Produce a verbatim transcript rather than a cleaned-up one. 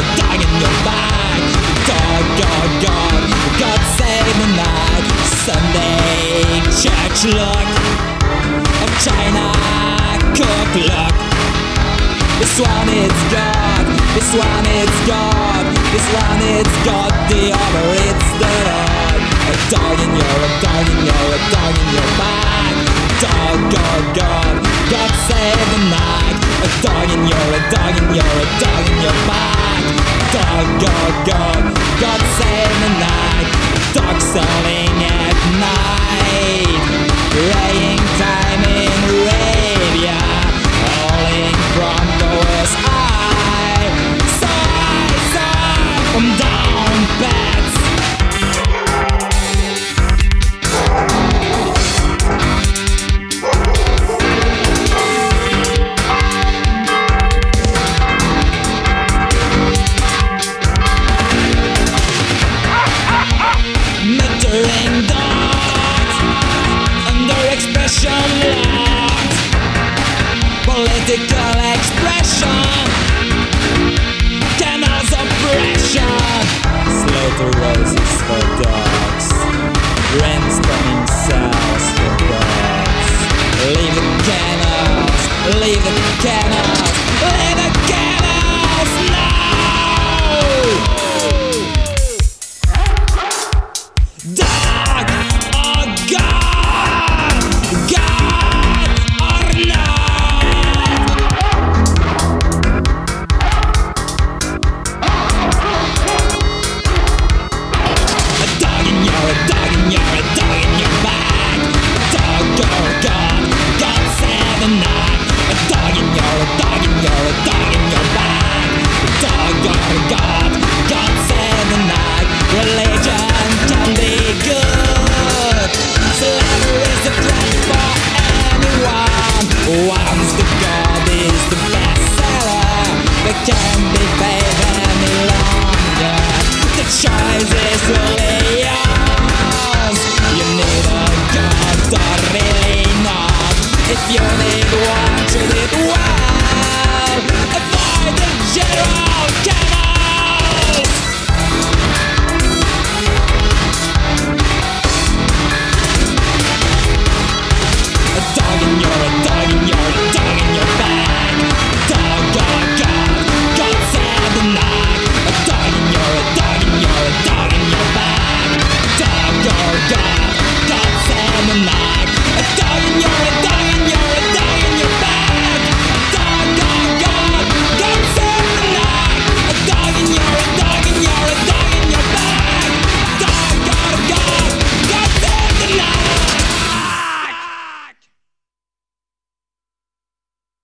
a dog in your bag. Dog, God, God, God save the night. Sunday church look, a China cook look. This one is God, this one is God, this one is God, the other it's the Lord. A dog in your, a dog in your, a dog in your bag. Dog, God, God, God save the night. A dog in your, a dog in your, a dog in your bag. Dog, God, God, God save the night. Dog selling at night, laying time in Arabia, hauling from Goa's eye. Side, side, from down beds. Measuring dogs under expression locked. Political expression, canals oppression. Slaughter roses for dogs, brainstorming cells for dogs. Leave the canals, leave the canals, leave the canals now. Dog or God, God or not. A dog in your, a dog in your, a dog in your bag. Dog or God, God save the night. A dog in your, a dog in your, a dog in your bag. Dog or God, God save the night. Religion can be good. Slavery is a threat for anyone. Once the God is the best seller, they can't be paid any longer. The choice is really yours. You need a God or really not. If you need one, treat it well. Avoid the general